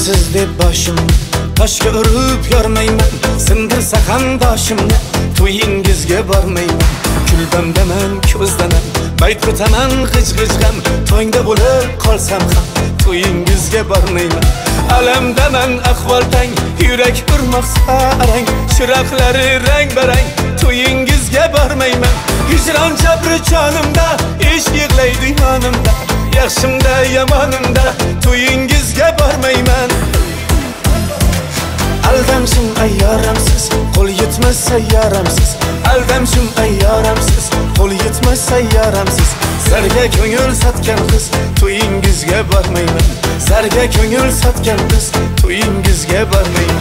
siz deb boshimni toshga urib yormayman, sindirsa qarindoshimni to'yingizga bormayman. Kulbamdaman, ko'zdaman, bayt o'taman g'ij-g'ijg'am, to'ngda bo'lib qolsam ham to'yingizga bormayman. Alamdaman ahvol tang, yurak urmoqsa arang, chiroqlari rang-barang, to'yingizga bormayman. Hijron jabri jonimda, ish yig'laydi yonimda, yaxshimda yomonimda to'yingizga bormayman. Aldamshim ayyoramsiz, qo'l yetmas sayyoramsiz. Aldamshim ayyoramsiz, qo'l yetmas sayyoramsiz. Zarga ko'ngil sotgan qiz, to'yingizga bormayman. Zarga ko'ngil sotgan qiz, to'yingizga bormayman.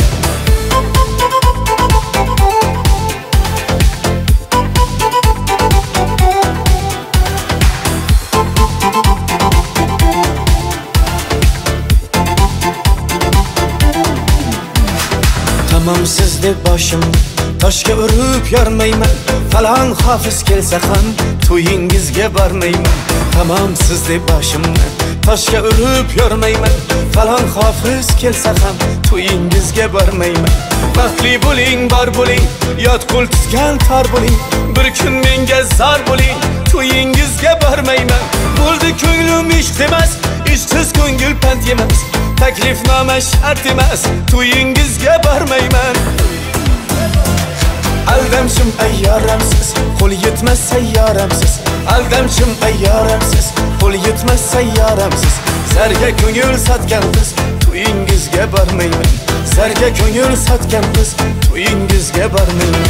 Tamam siz deb boshimni toshga urib yormayman, falon hofiz kelsa ham to'yingizga bormayman. Tamam siz deb boshimni toshga urib yormayman, falon hofiz kelsa ham to'yingizga bormayman. Baxtli bo'ling, bor bo'ling, yot qo'l tutgan tor bo'ling, bir kun menga zor bo'ling, to'yingizga bormayman. Bo'ldi ko'nglim ishq emas, ishsiz ko'ngil pand yemas, taklifnoma shart emas, to'yingizga bormayman. Aldamshim ayyoramsiz, qo'l yetmas sayyoramsiz. Aldamshim ayyoramsiz, qo'l yetmas sayyoramsiz. Zarga ko'ngil sotgan qiz, to'yingizga bormayman. Zarga ko'ngil sotgan qiz, to'yingizga bormayman.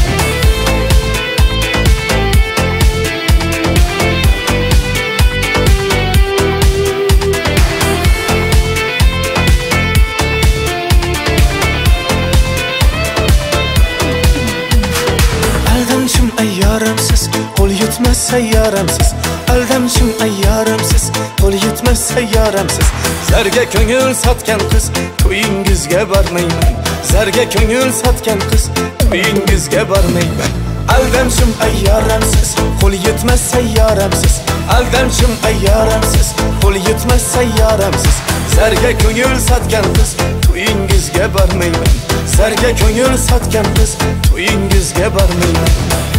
Aldamshim ayyoramsiz, qo'l yetmas sayyoramsiz. Aldamshim ayyoramsiz, qo'l yetmas sayyoramsiz. Zarga ko'ngil sotgan qiz, to'yingizga bormayman. Zarga ko'ngil sotgan qiz, to'yingizga bormayman. Aldamshim ayyoramsiz, qo'l yetmas sayyoramsiz. Aldamshim ayyoramsiz, qo'l yetmas sayyoramsiz. Zarga ko'ngil sotgan qiz, to'yingizga bormayman. Zarga ko'ngil sotgan qiz, to'yingizga bormayman.